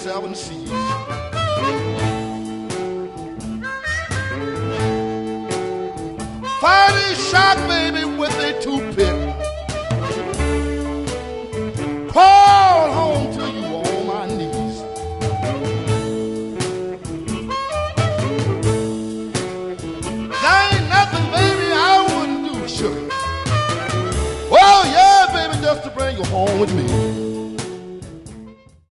seven seas. Fighting shark, baby, with a toothpick. Crawl home to you on my knees. There ain't nothing, baby, I wouldn't do, sugar. Oh, yeah, baby, just to bring you home with me.